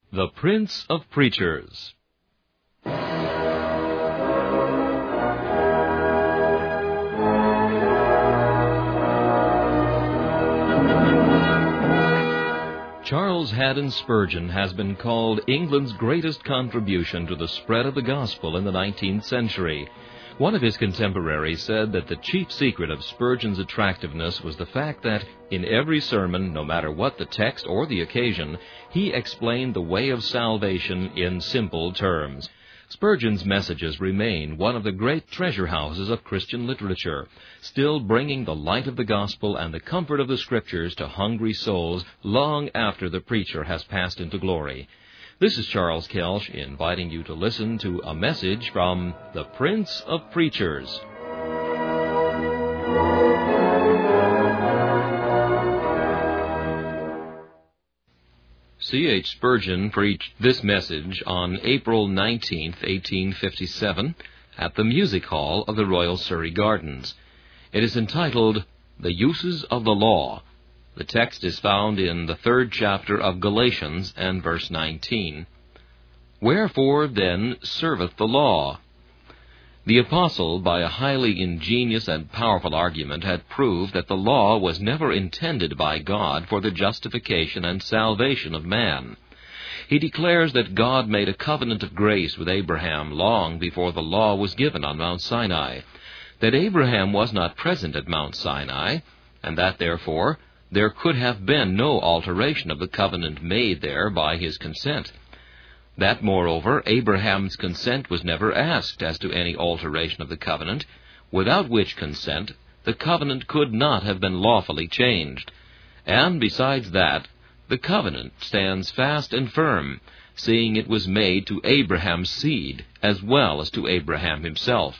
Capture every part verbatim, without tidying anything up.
The Prince of Preachers. Charles Haddon Spurgeon has been called England's greatest contribution to the spread of the gospel in the nineteenth century. One of his contemporaries said that the chief secret of Spurgeon's attractiveness was the fact that, in every sermon, no matter what the text or the occasion, he explained the way of salvation in simple terms. Spurgeon's messages remain one of the great treasure houses of Christian literature, still bringing the light of the gospel and the comfort of the Scriptures to hungry souls long after the preacher has passed into glory. This is Charles Kelsch inviting you to listen to a message from the Prince of Preachers. C H Spurgeon preached this message on April nineteenth, eighteen fifty-seven, at the Music Hall of the Royal Surrey Gardens. It is entitled, The Uses of the Law. The text is found in the third chapter of Galatians and verse nineteen. Wherefore then serveth the law? The apostle, by a highly ingenious and powerful argument, had proved that the law was never intended by God for the justification and salvation of man. He declares that God made a covenant of grace with Abraham long before the law was given on Mount Sinai, that Abraham was not present at Mount Sinai, and that, therefore, there could have been no alteration of the covenant made there by his consent. That, moreover, Abraham's consent was never asked as to any alteration of the covenant, without which consent the covenant could not have been lawfully changed. And, besides that, the covenant stands fast and firm, seeing it was made to Abraham's seed as well as to Abraham himself.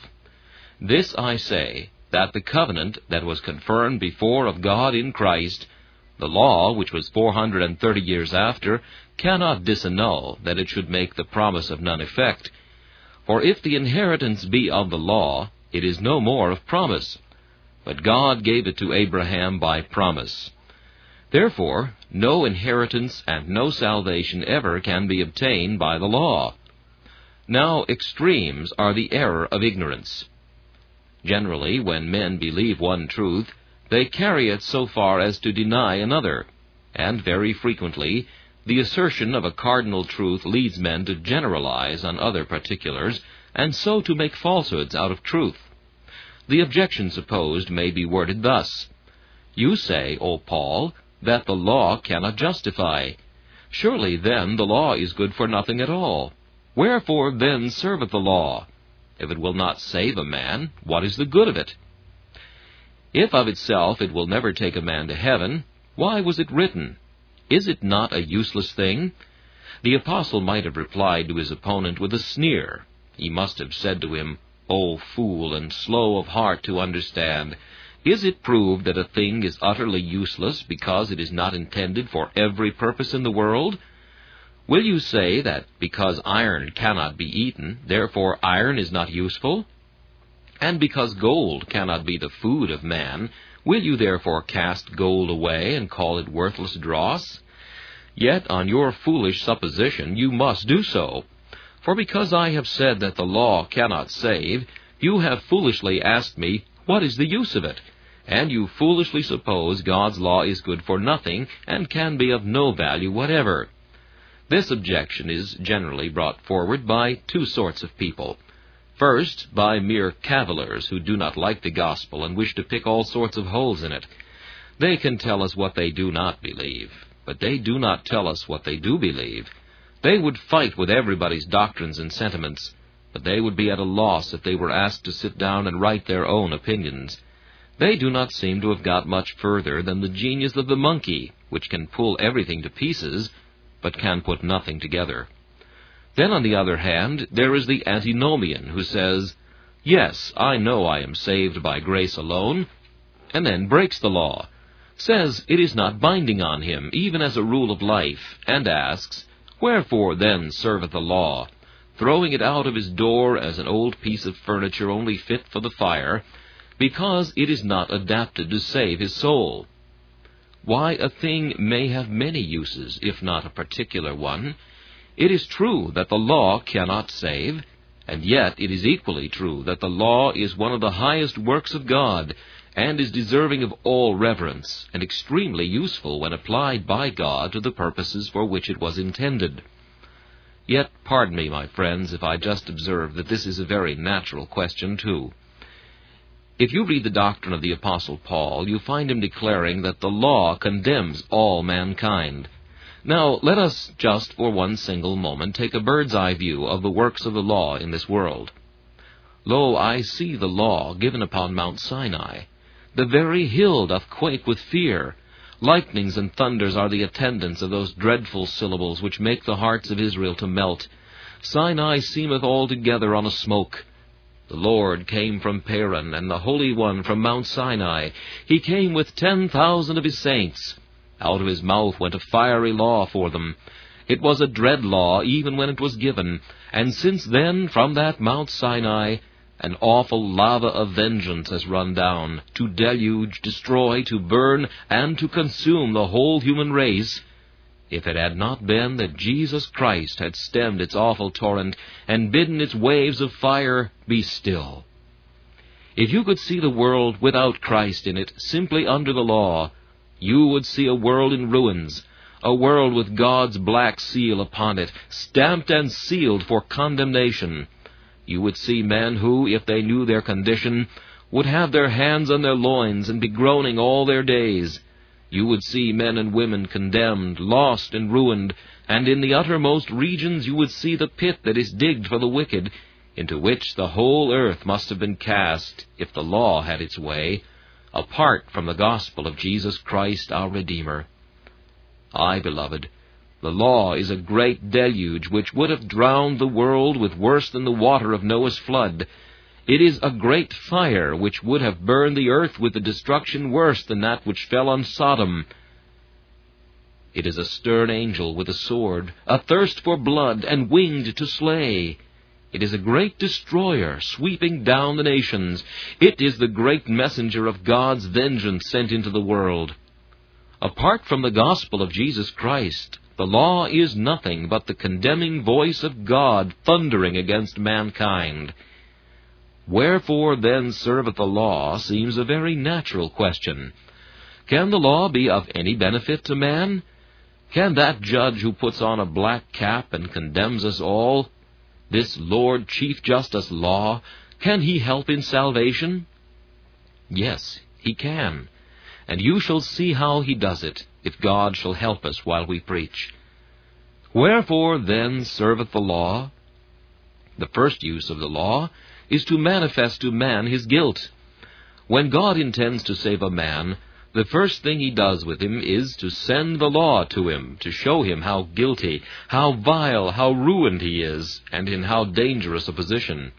This I say, that the covenant that was confirmed before of God in Christ, the law, which was four hundred and thirty years after, cannot disannul that it should make the promise of none effect. For if the inheritance be of the law, it is no more of promise. But God gave it to Abraham by promise. Therefore, no inheritance and no salvation ever can be obtained by the law. Now, extremes are the error of ignorance. Generally, when men believe one truth, they carry it so far as to deny another, and very frequently the assertion of a cardinal truth leads men to generalize on other particulars, and so to make falsehoods out of truth. The objection supposed may be worded thus: You say, O Paul, that the law cannot justify. Surely then the law is good for nothing at all. Wherefore then serveth the law? If it will not save a man, what is the good of it? If of itself it will never take a man to heaven, why was it written? Is it not a useless thing? The apostle might have replied to his opponent with a sneer. He must have said to him, O fool, and slow of heart to understand, is it proved that a thing is utterly useless because it is not intended for every purpose in the world? Will you say that because iron cannot be eaten, therefore iron is not useful? And because gold cannot be the food of man, will you therefore cast gold away and call it worthless dross? Yet on your foolish supposition you must do so. For because I have said that the law cannot save, you have foolishly asked me, what is the use of it? And you foolishly suppose God's law is good for nothing and can be of no value whatever. This objection is generally brought forward by two sorts of people. First, by mere cavillers who do not like the gospel and wish to pick all sorts of holes in it. They can tell us what they do not believe, but they do not tell us what they do believe. They would fight with everybody's doctrines and sentiments, but they would be at a loss if they were asked to sit down and write their own opinions. They do not seem to have got much further than the genius of the monkey, which can pull everything to pieces, but can put nothing together. Then, on the other hand, there is the antinomian who says, Yes, I know I am saved by grace alone, and then breaks the law, says it is not binding on him, even as a rule of life, and asks, Wherefore then serveth the law, throwing it out of his door as an old piece of furniture only fit for the fire, because it is not adapted to save his soul. Why, a thing may have many uses, if not a particular one. It is true that the law cannot save, and yet it is equally true that the law is one of the highest works of God, and is deserving of all reverence, and extremely useful when applied by God to the purposes for which it was intended. Yet, pardon me, my friends, if I just observe that this is a very natural question, too. If you read the doctrine of the Apostle Paul, you find him declaring that the law condemns all mankind. Now, let us just for one single moment take a bird's-eye view of the works of the law in this world. Lo, I see the law given upon Mount Sinai. The very hill doth quake with fear. Lightnings and thunders are the attendants of those dreadful syllables which make the hearts of Israel to melt. Sinai seemeth altogether on a smoke. The Lord came from Paran, and the Holy One from Mount Sinai. He came with ten thousand of his saints. Out of his mouth went a fiery law for them. It was a dread law even when it was given, and since then, from that Mount Sinai, an awful lava of vengeance has run down, to deluge, destroy, to burn, and to consume the whole human race, if it had not been that Jesus Christ had stemmed its awful torrent, and bidden its waves of fire be still. If you could see the world without Christ in it, simply under the law, you would see a world in ruins, a world with God's black seal upon it, stamped and sealed for condemnation. You would see men who, if they knew their condition, would have their hands on their loins and be groaning all their days. You would see men and women condemned, lost and ruined, and in the uttermost regions you would see the pit that is digged for the wicked, into which the whole earth must have been cast, if the law had its way, apart from the gospel of Jesus Christ our Redeemer. Aye, beloved, the law is a great deluge which would have drowned the world with worse than the water of Noah's flood. It is a great fire which would have burned the earth with a destruction worse than that which fell on Sodom. It is a stern angel with a sword, a thirst for blood, and winged to slay. It is a great destroyer, sweeping down the nations. It is the great messenger of God's vengeance sent into the world. Apart from the gospel of Jesus Christ, the law is nothing but the condemning voice of God thundering against mankind. Wherefore then serveth the law seems a very natural question. Can the law be of any benefit to man? Can that judge who puts on a black cap and condemns us all, this Lord Chief Justice Law, can he help in salvation? Yes, he can, and you shall see how he does it, if God shall help us while we preach. Wherefore then serveth the law? The first use of the law is to manifest to man his guilt. When God intends to save a man, the first thing he does with him is to send the law to him, to show him how guilty, how vile, how ruined he is, and in how dangerous a position.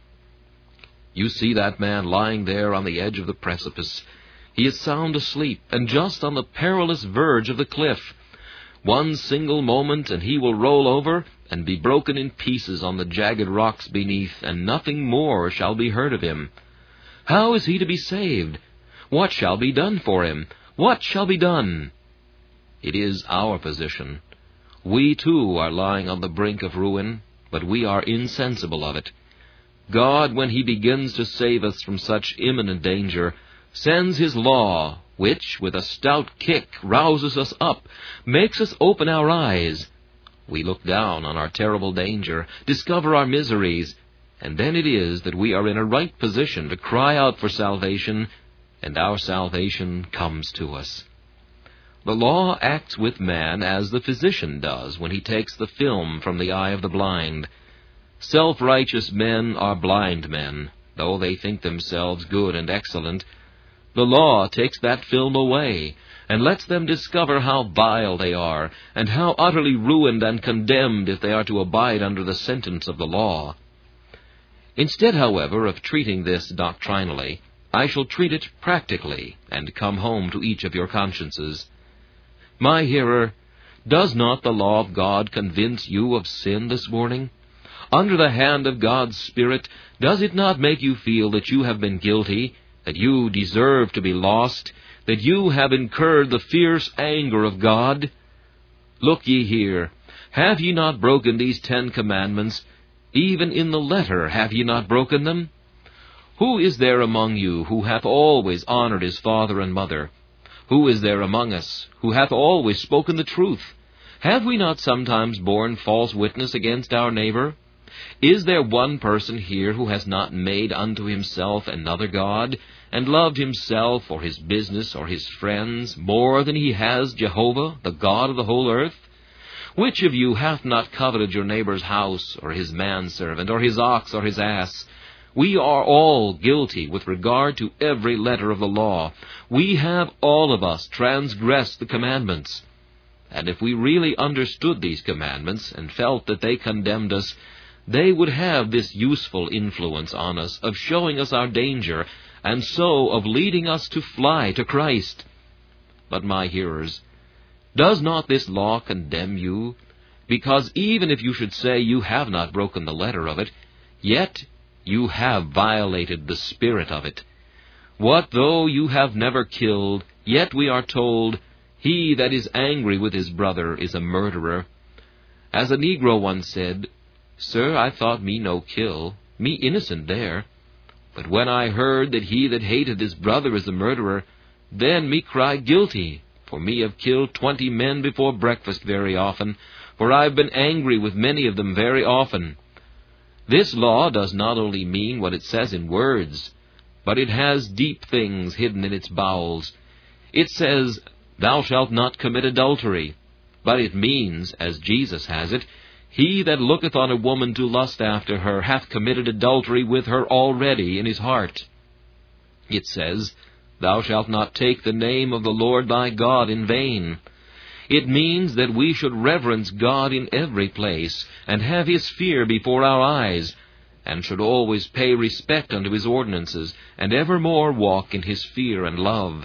You see that man lying there on the edge of the precipice. He is sound asleep, and just on the perilous verge of the cliff. One single moment, and he will roll over and be broken in pieces on the jagged rocks beneath, and nothing more shall be heard of him. How is he to be saved? What shall be done for him? What shall be done? It is our position. We too are lying on the brink of ruin, but we are insensible of it. God, when he begins to save us from such imminent danger, sends his law, which, with a stout kick, rouses us up, makes us open our eyes. We look down on our terrible danger, discover our miseries, and then it is that we are in a right position to cry out for salvation, and our salvation comes to us. The law acts with man as the physician does when he takes the film from the eye of the blind. Self-righteous men are blind men, though they think themselves good and excellent. The law takes that film away, and lets them discover how vile they are, and how utterly ruined and condemned if they are to abide under the sentence of the law. Instead, however, of treating this doctrinally, I shall treat it practically, and come home to each of your consciences. My hearer, does not the law of God convince you of sin this morning? Under the hand of God's Spirit, does it not make you feel that you have been guilty, that you deserve to be lost, that you have incurred the fierce anger of God? Look ye here. Have ye not broken these ten commandments? Even in the letter have ye not broken them? Who is there among you who hath always honored his father and mother? Who is there among us who hath always spoken the truth? Have we not sometimes borne false witness against our neighbor? Is there one person here who has not made unto himself another god, and loved himself or his business or his friends more than he has Jehovah, the God of the whole earth? Which of you hath not coveted your neighbor's house, or his manservant, or his ox, or his ass? We are all guilty with regard to every letter of the law. We have all of us transgressed the commandments. And if we really understood these commandments, and felt that they condemned us, they would have this useful influence on us of showing us our danger, and so of leading us to fly to Christ. But, my hearers, does not this law condemn you? Because even if you should say you have not broken the letter of it, yet you have violated the spirit of it. What though you have never killed, yet we are told, he that is angry with his brother is a murderer. As a Negro once said, Sir, I thought me no kill, me innocent there. But when I heard that he that hated his brother is a murderer, then me cry guilty. For me have killed twenty men before breakfast very often, for I have been angry with many of them very often. This law does not only mean what it says in words, but it has deep things hidden in its bowels. It says, Thou shalt not commit adultery, but it means, as Jesus has it, He that looketh on a woman to lust after her hath committed adultery with her already in his heart. It says, Thou shalt not take the name of the Lord thy God in vain. It means that we should reverence God in every place, and have His fear before our eyes, and should always pay respect unto His ordinances, and evermore walk in His fear and love.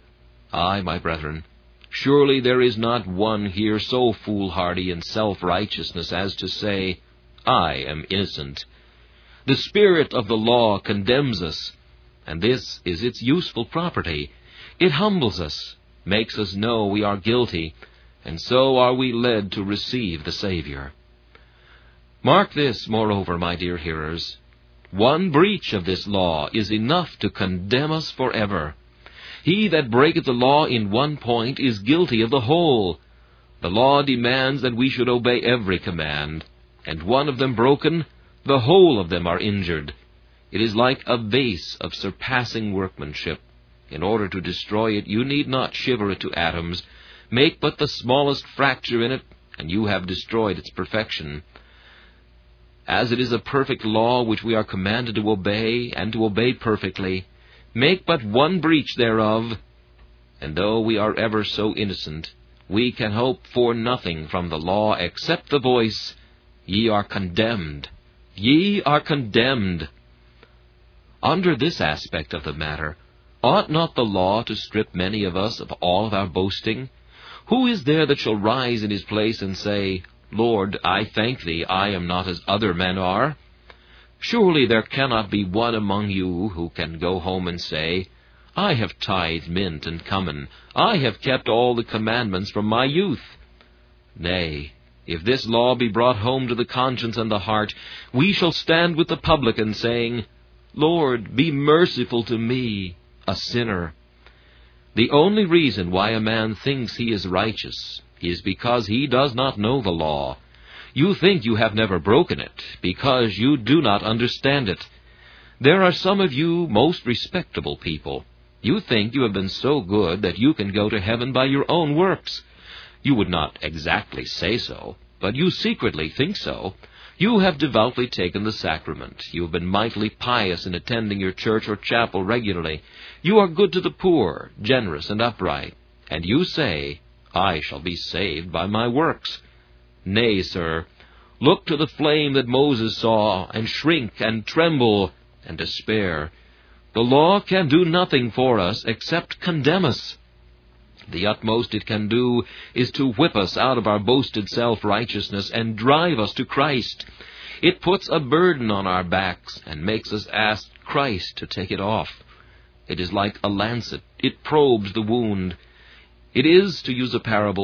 Ay, my brethren, surely there is not one here so foolhardy in self-righteousness as to say, I am innocent. The spirit of the law condemns us, and this is its useful property. It humbles us, makes us know we are guilty, and so are we led to receive the Savior. Mark this, moreover, my dear hearers. One breach of this law is enough to condemn us forever. He that breaketh the law in one point is guilty of the whole. The law demands that we should obey every command, and one of them broken, the whole of them are injured. It is like a vase of surpassing workmanship. In order to destroy it, you need not shiver it to atoms. Make but the smallest fracture in it, and you have destroyed its perfection. As it is a perfect law which we are commanded to obey, and to obey perfectly, make but one breach thereof, and though we are ever so innocent, we can hope for nothing from the law except the voice, Ye are condemned. Ye are condemned. Under this aspect of the matter, ought not the law to strip many of us of all of our boasting? Who is there that shall rise in his place and say, Lord, I thank Thee, I am not as other men are? Surely there cannot be one among you who can go home and say, I have tithed mint and cummin, I have kept all the commandments from my youth. Nay, if this law be brought home to the conscience and the heart, we shall stand with the publican, saying, Lord, be merciful to me, a sinner. The only reason why a man thinks he is righteous is because he does not know the law. You think you have never broken it, because you do not understand it. There are some of you most respectable people. You think you have been so good that you can go to heaven by your own works. You would not exactly say so, but you secretly think so. You have devoutly taken the sacrament. You have been mightily pious in attending your church or chapel regularly. You are good to the poor, generous and upright. And you say, I shall be saved by my works. Nay, sir, look to the flame that Moses saw, and shrink and tremble and despair. The law can do nothing for us except condemn us. The utmost it can do is to whip us out of our boasted self-righteousness and drive us to Christ. It puts a burden on our backs and makes us ask Christ to take it off. It is like a lancet. It probes the wound. It is, to use a parable,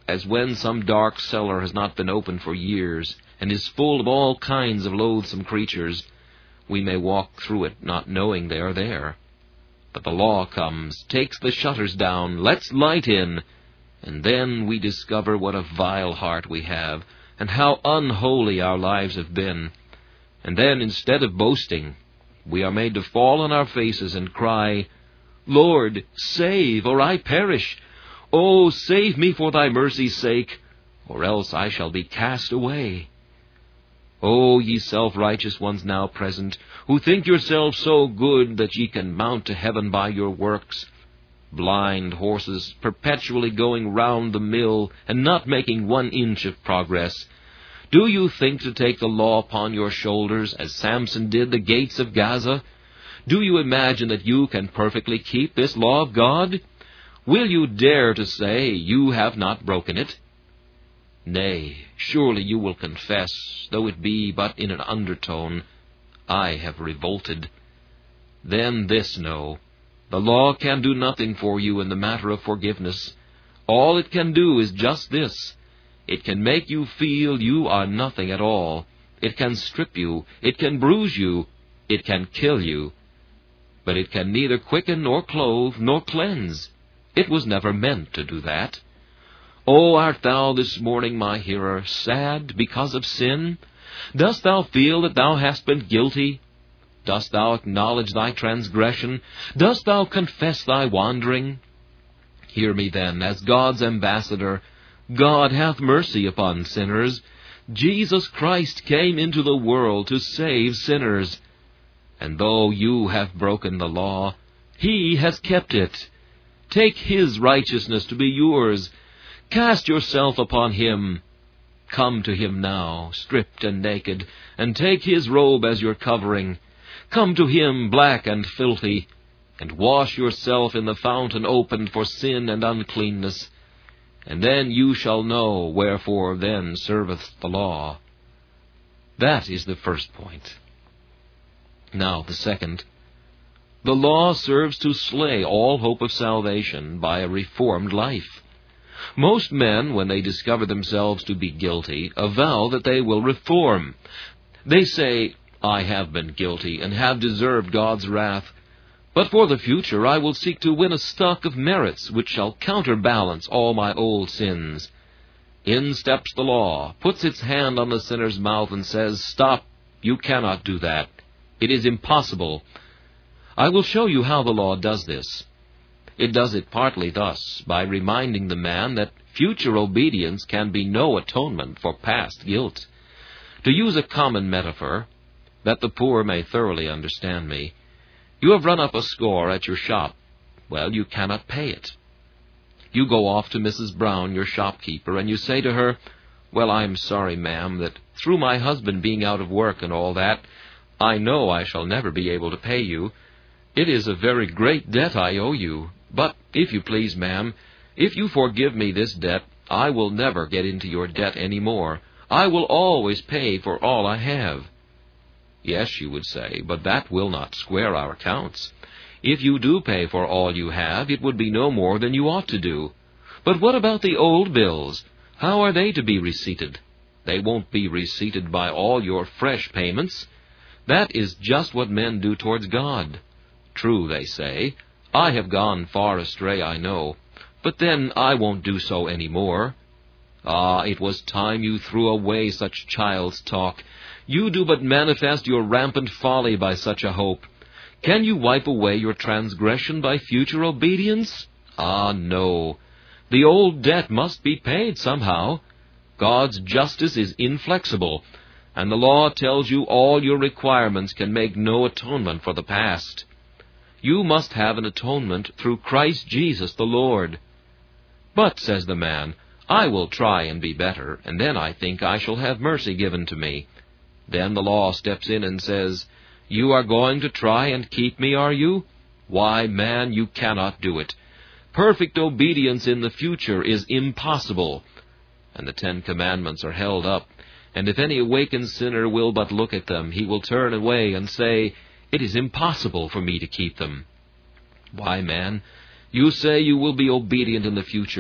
as when some dark cellar has not been opened for years, and is full of all kinds of loathsome creatures, we may walk through it not knowing they are there. But the law comes, takes the shutters down, lets light in, and then we discover what a vile heart we have, and how unholy our lives have been. And then, instead of boasting, we are made to fall on our faces and cry, Lord, save, or I perish. Oh, save me for thy mercy's sake, or else I shall be cast away. O ye self-righteous ones now present, who think yourselves so good that ye can mount to heaven by your works, blind horses perpetually going round the mill and not making one inch of progress, do you think to take the law upon your shoulders, as Samson did the gates of Gaza? Do you imagine that you can perfectly keep this law of God? Will you dare to say you have not broken it? Nay, surely you will confess, though it be but in an undertone, I have revolted. Then this know, the law can do nothing for you in the matter of forgiveness. All it can do is just this. It can make you feel you are nothing at all. It can strip you. It can bruise you. It can kill you. But it can neither quicken nor clothe nor cleanse. It was never meant to do that. Oh, art thou this morning, my hearer, sad because of sin? Dost thou feel that thou hast been guilty? Dost thou acknowledge thy transgression? Dost thou confess thy wandering? Hear me then, as God's ambassador. God hath mercy upon sinners. Jesus Christ came into the world to save sinners. And though you have broken the law, He has kept it. Take His righteousness to be yours. Cast yourself upon Him. Come to Him now, stripped and naked, and take His robe as your covering. Come to Him black and filthy, and wash yourself in the fountain opened for sin and uncleanness. And then you shall know wherefore then serveth the law. That is the first point. Now the second. The law serves to slay all hope of salvation by a reformed life. Most men, when they discover themselves to be guilty, avow that they will reform. They say, I have been guilty and have deserved God's wrath, but for the future I will seek to win a stock of merits which shall counterbalance all my old sins. In steps the law, puts its hand on the sinner's mouth and says, Stop, you cannot do that. It is impossible. I will show you how the law does this. It does it partly thus, by reminding the man that future obedience can be no atonement for past guilt. To use a common metaphor, that the poor may thoroughly understand me, you have run up a score at your shop. Well, you cannot pay it. You go off to Missus Brown, your shopkeeper, and you say to her, Well, I'm sorry, ma'am, that through my husband being out of work and all that, I know I shall never be able to pay you. It is a very great debt I owe you. But, if you please, ma'am, if you forgive me this debt, I will never get into your debt any more. I will always pay for all I have. Yes, you would say, but that will not square our accounts. If you do pay for all you have, it would be no more than you ought to do. But what about the old bills? How are they to be receipted? They won't be receipted by all your fresh payments. That is just what men do towards God. True, they say, I have gone far astray, I know, but then I won't do so any more. Ah, it was time you threw away such child's talk. You do but manifest your rampant folly by such a hope. Can you wipe away your transgression by future obedience? Ah, no. The old debt must be paid somehow. God's justice is inflexible, and the law tells you all your requirements can make no atonement for the past. You must have an atonement through Christ Jesus the Lord. But, says the man, I will try and be better, and then I think I shall have mercy given to me. Then the law steps in and says, You are going to try and keep me, are you? Why, man, you cannot do it. Perfect obedience in the future is impossible. And the Ten Commandments are held up, and if any awakened sinner will but look at them, he will turn away and say, It is impossible for me to keep them. Why, man, you say you will be obedient in the future.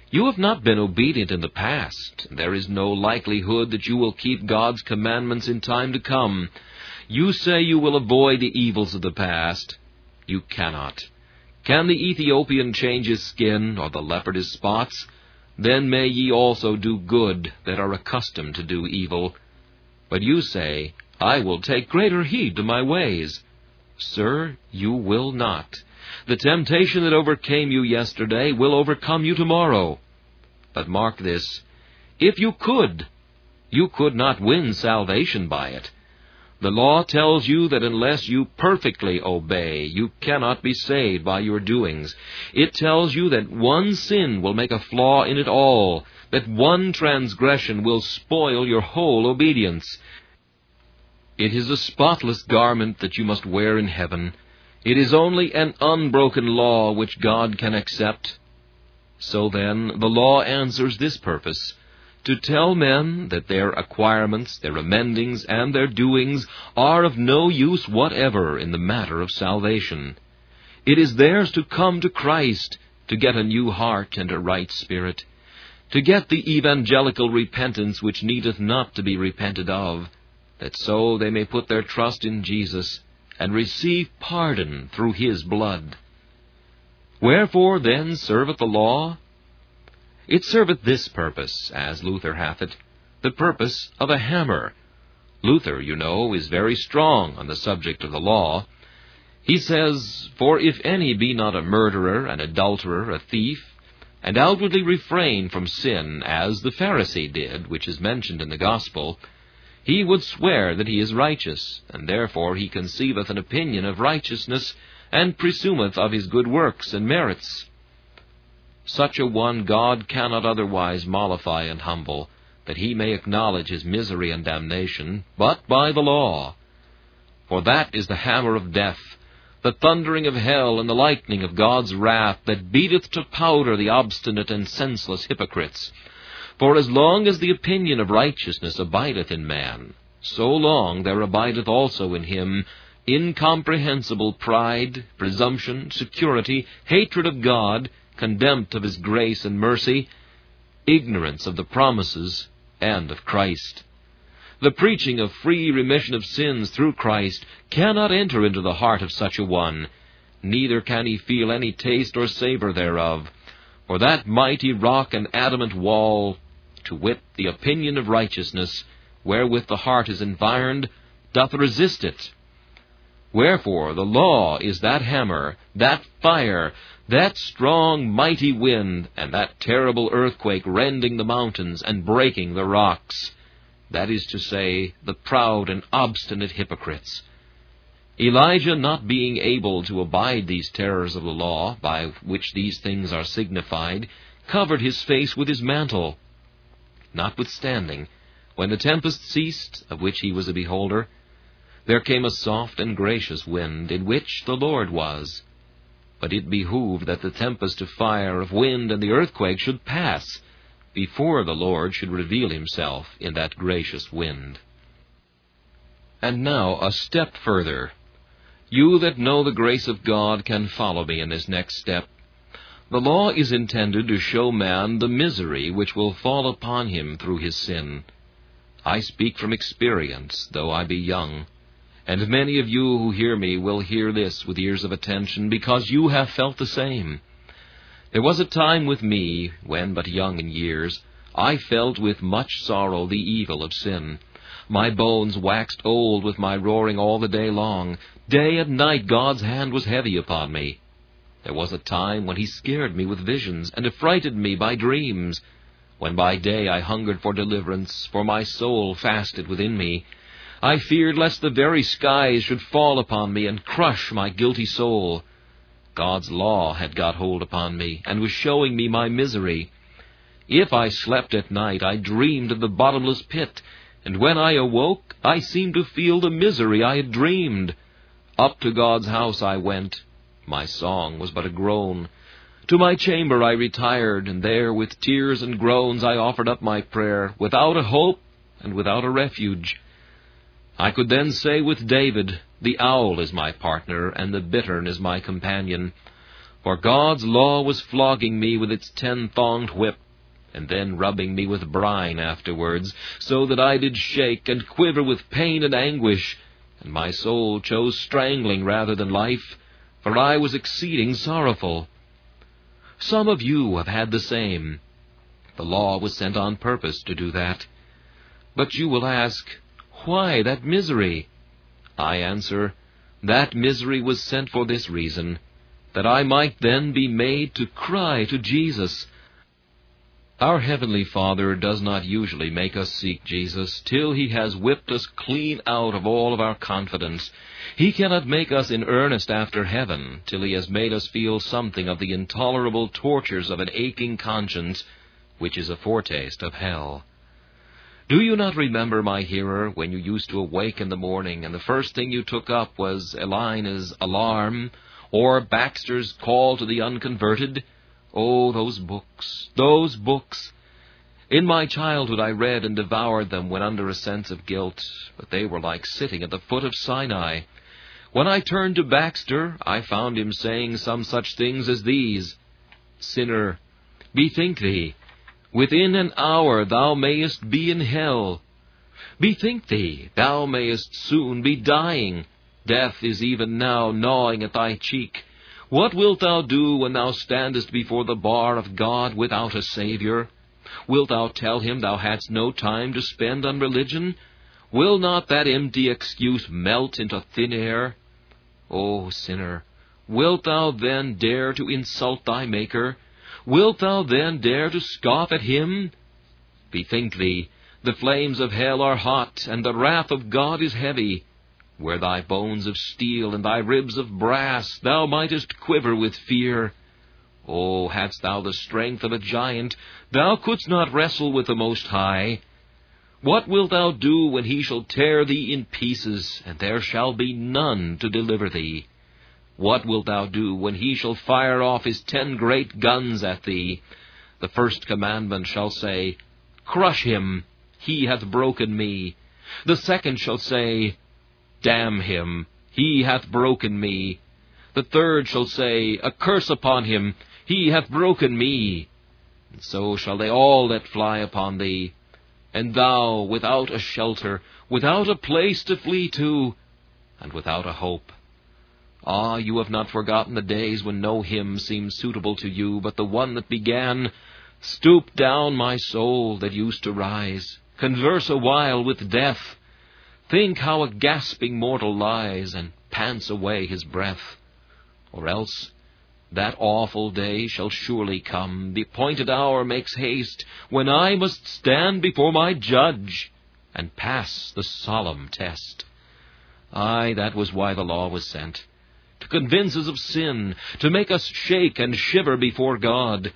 You have not been obedient in the past, and there is no likelihood that you will keep God's commandments in time to come. You say you will avoid the evils of the past. You cannot. Can the Ethiopian change his skin, or the leopard his spots? Then may ye also do good that are accustomed to do evil. But you say, I will take greater heed to my ways. Sir, you will not. The temptation that overcame you yesterday will overcome you tomorrow. But mark this, if you could, you could not win salvation by it. The law tells you that unless you perfectly obey, you cannot be saved by your doings. It tells you that one sin will make a flaw in it all, that one transgression will spoil your whole obedience. It is a spotless garment that you must wear in heaven. It is only an unbroken law which God can accept. So then, the law answers this purpose, to tell men that their acquirements, their amendings, and their doings are of no use whatever in the matter of salvation. It is theirs to come to Christ, to get a new heart and a right spirit, to get the evangelical repentance which needeth not to be repented of, that so they may put their trust in Jesus, and receive pardon through His blood. Wherefore then serveth the law? It serveth this purpose, as Luther hath it, the purpose of a hammer. Luther, you know, is very strong on the subject of the law. He says, For if any be not a murderer, an adulterer, a thief, and outwardly refrain from sin, as the Pharisee did, which is mentioned in the Gospel, he would swear that he is righteous, and therefore he conceiveth an opinion of righteousness, and presumeth of his good works and merits. Such a one God cannot otherwise mollify and humble, that he may acknowledge his misery and damnation, but by the law. For that is the hammer of death, the thundering of hell, and the lightning of God's wrath, that beateth to powder the obstinate and senseless hypocrites. For as long as the opinion of righteousness abideth in man, so long there abideth also in him incomprehensible pride, presumption, security, hatred of God, contempt of His grace and mercy, ignorance of the promises and of Christ. The preaching of free remission of sins through Christ cannot enter into the heart of such a one, neither can he feel any taste or savour thereof. For that mighty rock and adamant wall, to wit, the opinion of righteousness, wherewith the heart is environed, doth resist it. Wherefore the law is that hammer, that fire, that strong mighty wind, and that terrible earthquake rending the mountains and breaking the rocks, that is to say, the proud and obstinate hypocrites. Elijah, not being able to abide these terrors of the law, by which these things are signified, covered his face with his mantle. Notwithstanding, when the tempest ceased, of which he was a beholder, there came a soft and gracious wind, in which the Lord was. But it behooved that the tempest of fire, of wind, and the earthquake should pass, before the Lord should reveal Himself in that gracious wind. And now a step further. You that know the grace of God can follow me in this next step. The law is intended to show man the misery which will fall upon him through his sin. I speak from experience, though I be young. And many of you who hear me will hear this with ears of attention, because you have felt the same. There was a time with me, when but young in years, I felt with much sorrow the evil of sin. My bones waxed old with my roaring all the day long. Day and night God's hand was heavy upon me. There was a time when He scared me with visions, and affrighted me by dreams, when by day I hungered for deliverance, for my soul fasted within me. I feared lest the very skies should fall upon me and crush my guilty soul. God's law had got hold upon me, and was showing me my misery. If I slept at night, I dreamed of the bottomless pit, and when I awoke, I seemed to feel the misery I had dreamed. Up to God's house I went. My song was but a groan. To my chamber I retired, and there with tears and groans I offered up my prayer, without a hope and without a refuge. I could then say with David, The owl is my partner, and the bittern is my companion. For God's law was flogging me with its ten-thonged whip, and then rubbing me with brine afterwards, so that I did shake and quiver with pain and anguish, and my soul chose strangling rather than life, for I was exceeding sorrowful. Some of you have had the same. The law was sent on purpose to do that. But you will ask, why that misery? I answer, that misery was sent for this reason, that I might then be made to cry to Jesus. Our Heavenly Father does not usually make us seek Jesus till He has whipped us clean out of all of our confidence. He cannot make us in earnest after heaven till He has made us feel something of the intolerable tortures of an aching conscience, which is a foretaste of hell. Do you not remember, my hearer, when you used to awake in the morning, and the first thing you took up was Elina's alarm, or Baxter's call to the unconverted? Oh, those books, those books! In my childhood I read and devoured them when under a sense of guilt, but they were like sitting at the foot of Sinai. When I turned to Baxter, I found him saying some such things as these: Sinner, bethink thee, within an hour thou mayest be in hell. Bethink thee, thou mayest soon be dying. Death is even now gnawing at thy cheek. What wilt thou do when thou standest before the bar of God without a Saviour? Wilt thou tell Him thou hadst no time to spend on religion? Will not that empty excuse melt into thin air? O sinner, wilt thou then dare to insult thy Maker? Wilt thou then dare to scoff at Him? Bethink thee, the flames of hell are hot, and the wrath of God is heavy. Were thy bones of steel and thy ribs of brass, thou mightest quiver with fear. Oh, hadst thou the strength of a giant, thou couldst not wrestle with the Most High. What wilt thou do when He shall tear thee in pieces, and there shall be none to deliver thee? What wilt thou do when He shall fire off His ten great guns at thee? The first commandment shall say, Crush him, he hath broken me. The second shall say, Damn him, he hath broken me. The third shall say, A curse upon him, he hath broken me. And so shall they all let fly upon thee. And thou, without a shelter, without a place to flee to, and without a hope. Ah, you have not forgotten the days when no hymn seemed suitable to you but the one that began, Stoop down, my soul, that used to rise, converse a while with death. Think how a gasping mortal lies, and pants away his breath. Or else, that awful day shall surely come, the appointed hour makes haste, when I must stand before my Judge, and pass the solemn test. Aye, that was why the law was sent, to convince us of sin, to make us shake and shiver before God.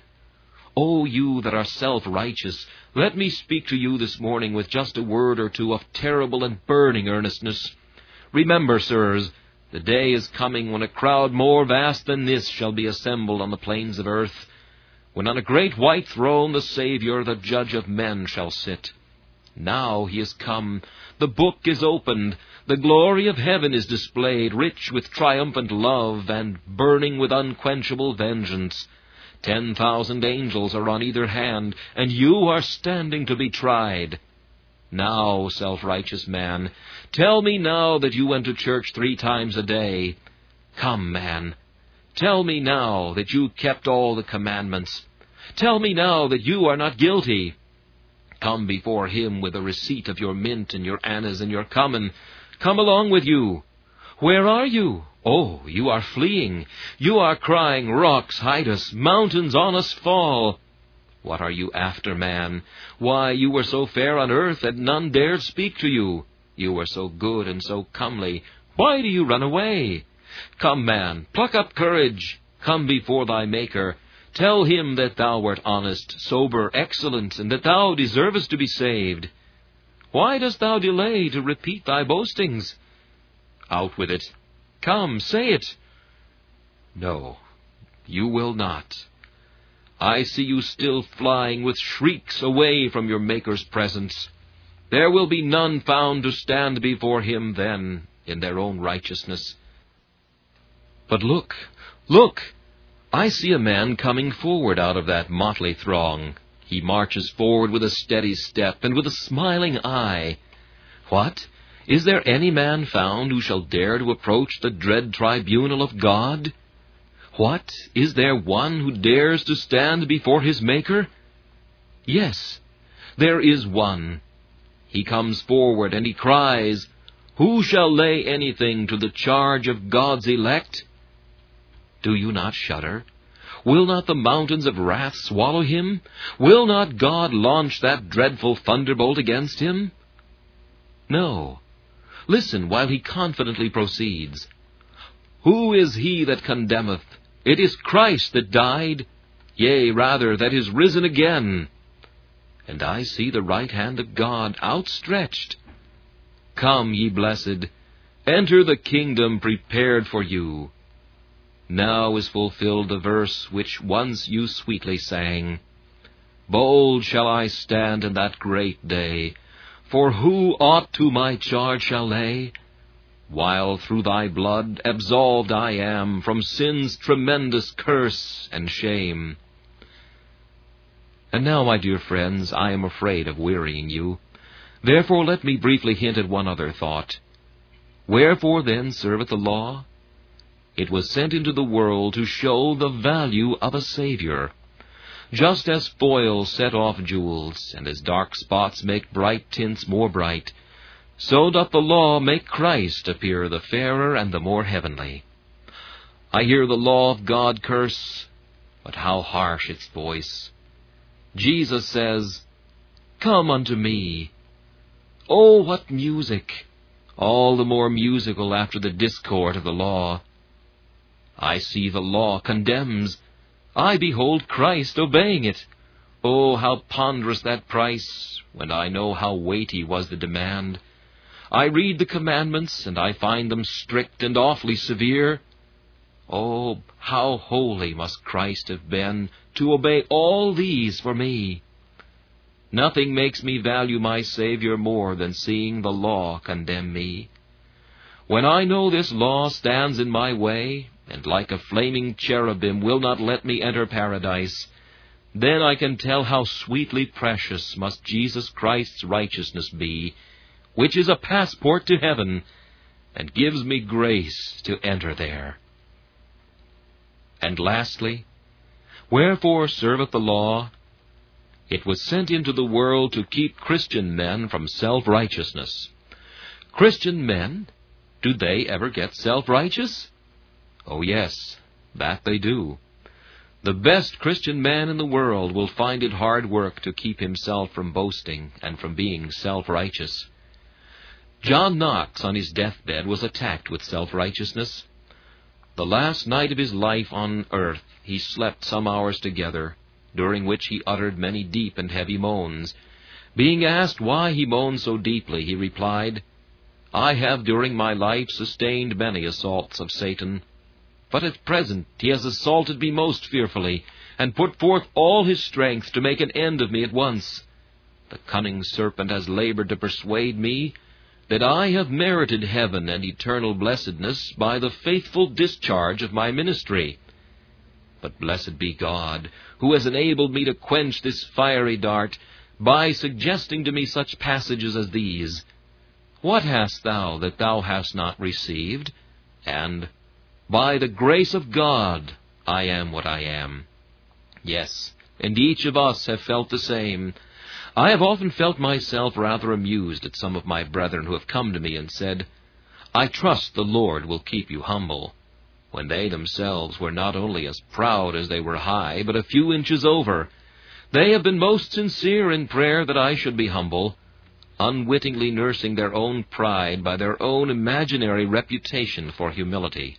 O you that are self-righteous, let me speak to you this morning with just a word or two of terrible and burning earnestness. Remember, sirs, the day is coming when a crowd more vast than this shall be assembled on the plains of earth, when on a great white throne the Saviour, the Judge of men, shall sit. Now He is come, the book is opened, the glory of heaven is displayed, rich with triumphant love and burning with unquenchable vengeance. Ten thousand angels are on either hand, and you are standing to be tried. Now, self-righteous man, tell me now that you went to church three times a day. Come, man, tell me now that you kept all the commandments. Tell me now that you are not guilty. Come before Him with a receipt of your mint and your annas and your cumin. Come along with you. Where are you? Oh, you are fleeing. You are crying, Rocks hide us, mountains on us fall. What are you after, man? Why, you were so fair on earth that none dared speak to you. You were so good and so comely. Why do you run away? Come, man, pluck up courage. Come before thy Maker. Tell Him that thou wert honest, sober, excellent, and that thou deservest to be saved. Why dost thou delay to repeat thy boastings? Out with it. Come, say it. No, you will not. I see you still flying with shrieks away from your Maker's presence. There will be none found to stand before Him then in their own righteousness. But look, look! I see a man coming forward out of that motley throng. He marches forward with a steady step and with a smiling eye. What? Is there any man found who shall dare to approach the dread tribunal of God? What? Is there one who dares to stand before his Maker? Yes, there is one. He comes forward and he cries, "Who shall lay anything to the charge of God's elect?" Do you not shudder? Will not the mountains of wrath swallow him? Will not God launch that dreadful thunderbolt against him? No. Listen while he confidently proceeds. "Who is he that condemneth? It is Christ that died, yea, rather, that is risen again. And I see the right hand of God outstretched. Come, ye blessed, enter the kingdom prepared for you. Now is fulfilled the verse which once you sweetly sang. Bold shall I stand in that great day, for who aught to my charge shall lay? While through thy blood absolved I am from sin's tremendous curse and shame." And now, my dear friends, I am afraid of wearying you. Therefore let me briefly hint at one other thought. Wherefore then serveth the law? It was sent into the world to show the value of a Savior. Just as foils set off jewels, and as dark spots make bright tints more bright, so doth the law make Christ appear the fairer and the more heavenly. I hear the law of God curse, but how harsh its voice. Jesus says, "Come unto me." Oh, what music! All the more musical after the discord of the law. I see the law condemns. I behold Christ obeying it. Oh, how ponderous that price, when I know how weighty was the demand. I read the commandments, and I find them strict and awfully severe. Oh, how holy must Christ have been to obey all these for me. Nothing makes me value my Savior more than seeing the law condemn me. When I know this law stands in my way, and like a flaming cherubim will not let me enter paradise, then I can tell how sweetly precious must Jesus Christ's righteousness be, which is a passport to heaven, and gives me grace to enter there. And lastly, wherefore serveth the law? It was sent into the world to keep Christian men from self-righteousness. Christian men, do they ever get self-righteous? Oh yes, that they do. The best Christian man in the world will find it hard work to keep himself from boasting and from being self-righteous. John Knox on his deathbed was attacked with self-righteousness. The last night of his life on earth he slept some hours together, during which he uttered many deep and heavy moans. Being asked why he moaned so deeply, he replied, "I have during my life sustained many assaults of Satan, but at present he has assaulted me most fearfully, and put forth all his strength to make an end of me at once. The cunning serpent has labored to persuade me that I have merited heaven and eternal blessedness by the faithful discharge of my ministry. But blessed be God, who has enabled me to quench this fiery dart by suggesting to me such passages as these. What hast thou that thou hast not received? And, by the grace of God, I am what I am. Yes, and each of us have felt the same. I have often felt myself rather amused at some of my brethren who have come to me and said, "I trust the Lord will keep you humble," when they themselves were not only as proud as they were high, but a few inches over. They have been most sincere in prayer that I should be humble, unwittingly nursing their own pride by their own imaginary reputation for humility.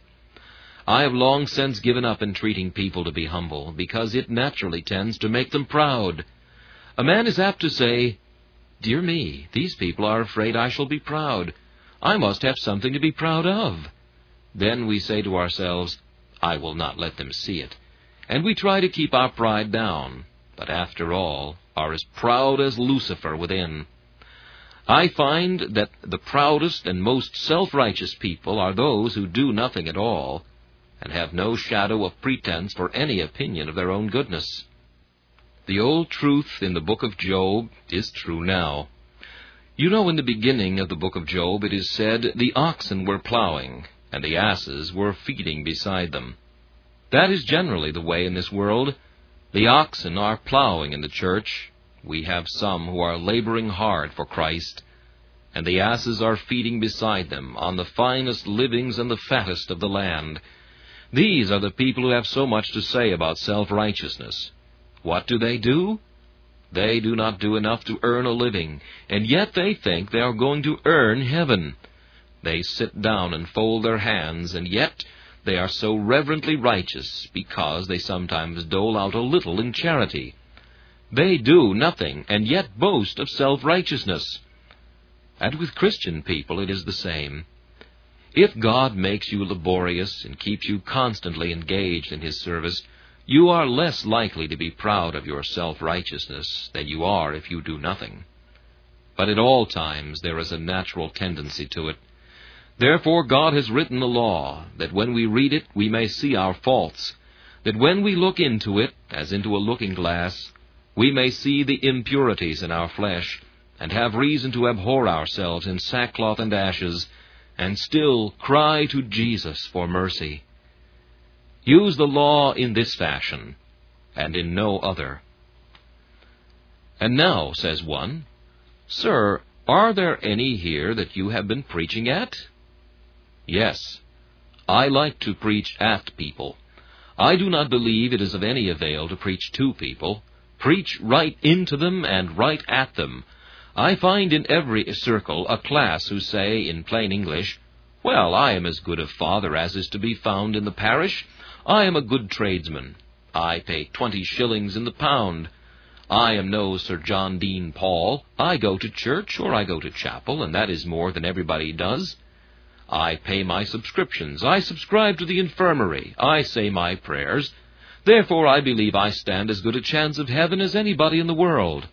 I have long since given up entreating people to be humble, because it naturally tends to make them proud. A man is apt to say, "Dear me, these people are afraid I shall be proud. I must have something to be proud of." Then we say to ourselves, "I will not let them see it." And we try to keep our pride down, but after all, are as proud as Lucifer within. I find that the proudest and most self-righteous people are those who do nothing at all, and have no shadow of pretense for any opinion of their own goodness. The old truth in the book of Job is true now. You know, in the beginning of the book of Job it is said, "The oxen were plowing, and the asses were feeding beside them." That is generally the way in this world. The oxen are plowing in the church. We have some who are laboring hard for Christ, and the asses are feeding beside them on the finest livings and the fattest of the land. These are the people who have so much to say about self-righteousness. What do they do? They do not do enough to earn a living, and yet they think they are going to earn heaven. They sit down and fold their hands, and yet they are so reverently righteous because they sometimes dole out a little in charity. They do nothing, and yet boast of self-righteousness. And with Christian people it is the same. If God makes you laborious and keeps you constantly engaged in His service, you are less likely to be proud of your self-righteousness than you are if you do nothing. But at all times there is a natural tendency to it. Therefore God has written the law, that when we read it we may see our faults, that when we look into it, as into a looking-glass, we may see the impurities in our flesh, and have reason to abhor ourselves in sackcloth and ashes, and still cry to Jesus for mercy. Use the law in this fashion, and in no other. And now, says one, "Sir, are there any here that you have been preaching at?" Yes, I like to preach at people. I do not believe it is of any avail to preach to people. Preach right into them and right at them. I find in every circle a class who say, in plain English, "Well, I am as good a father as is to be found in the parish. I am a good tradesman. I pay twenty shillings in the pound. I am no Sir John Dean Paul. I go to church or I go to chapel, and that is more than everybody does. I pay my subscriptions. I subscribe to the infirmary. I say my prayers. Therefore I believe I stand as good a chance of heaven as anybody in the world."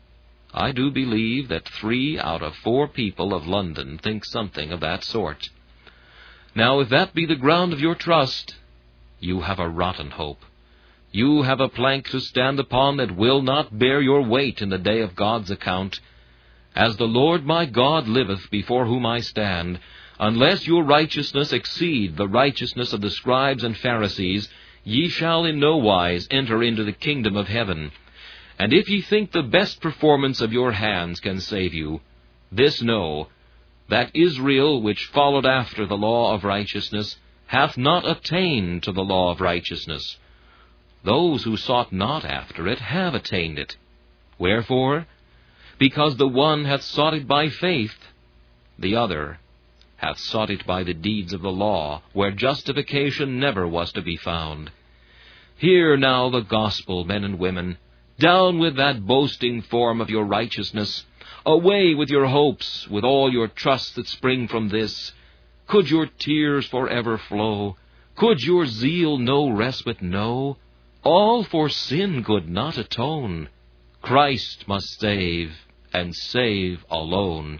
I do believe that three out of four people of London think something of that sort. Now, if that be the ground of your trust, you have a rotten hope. You have a plank to stand upon that will not bear your weight in the day of God's account. As the Lord my God liveth, before whom I stand, unless your righteousness exceed the righteousness of the scribes and Pharisees, ye shall in no wise enter into the kingdom of heaven. And if ye think the best performance of your hands can save you, this know, that Israel, which followed after the law of righteousness, hath not attained to the law of righteousness. Those who sought not after it have attained it. Wherefore? Because the one hath sought it by faith, the other hath sought it by the deeds of the law, where justification never was to be found. Hear now the gospel, men and women. Down with that boasting form of your righteousness. Away with your hopes, with all your trusts that spring from this. Could your tears forever flow? Could your zeal no respite know? All for sin could not atone. Christ must save, and save alone.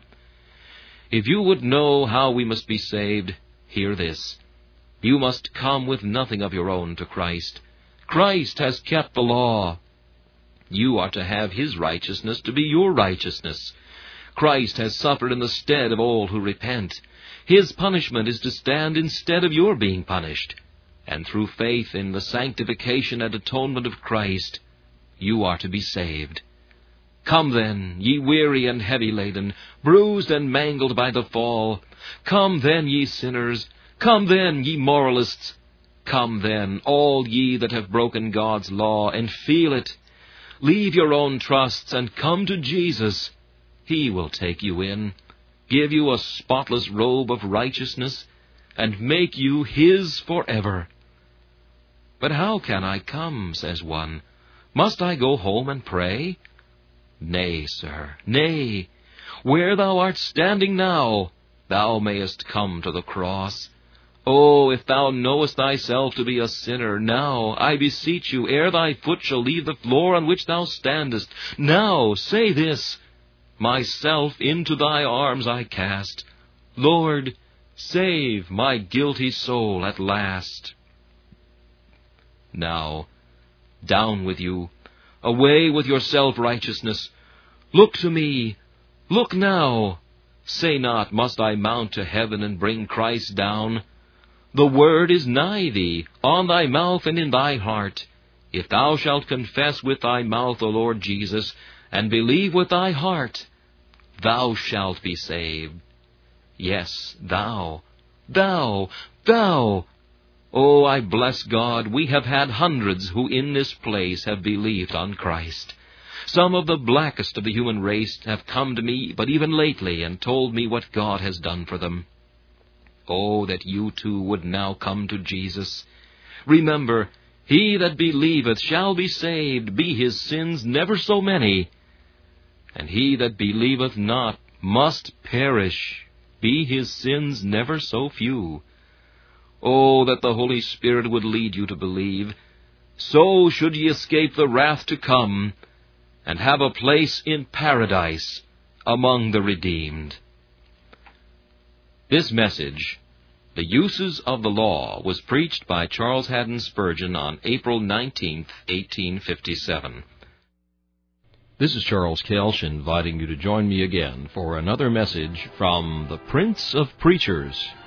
If you would know how we must be saved, hear this. You must come with nothing of your own to Christ. Christ has kept the law. You are to have His righteousness to be your righteousness. Christ has suffered in the stead of all who repent. His punishment is to stand instead of your being punished. And through faith in the sanctification and atonement of Christ, you are to be saved. Come then, ye weary and heavy laden, bruised and mangled by the fall. Come then, ye sinners. Come then, ye moralists. Come then, all ye that have broken God's law, and feel it. Leave your own trusts and come to Jesus. He will take you in, give you a spotless robe of righteousness, and make you His forever. But how can I come, says one? Must I go home and pray? Nay, sir, nay. Where thou art standing now, thou mayest come to the cross. Oh, if thou knowest thyself to be a sinner, now, I beseech you, ere thy foot shall leave the floor on which thou standest, now say this, myself into thy arms I cast. Lord, save my guilty soul at last. Now, down with you, away with your self-righteousness. Look to me, look now. Say not, must I mount to heaven and bring Christ down? The word is nigh thee, on thy mouth and in thy heart. If thou shalt confess with thy mouth the Lord Jesus, and believe with thy heart, thou shalt be saved. Yes, thou, thou, thou. Oh, I bless God, we have had hundreds who in this place have believed on Christ. Some of the blackest of the human race have come to me, but even lately, and told me what God has done for them. Oh, that you too would now come to Jesus. Remember, he that believeth shall be saved, be his sins never so many. And he that believeth not must perish, be his sins never so few. Oh, that the Holy Spirit would lead you to believe. So should ye escape the wrath to come, and have a place in paradise among the redeemed. This message, The Uses of the Law, was preached by Charles Haddon Spurgeon on April nineteenth, eighteen fifty-seven. This is Charles Kelsch inviting you to join me again for another message from the Prince of Preachers,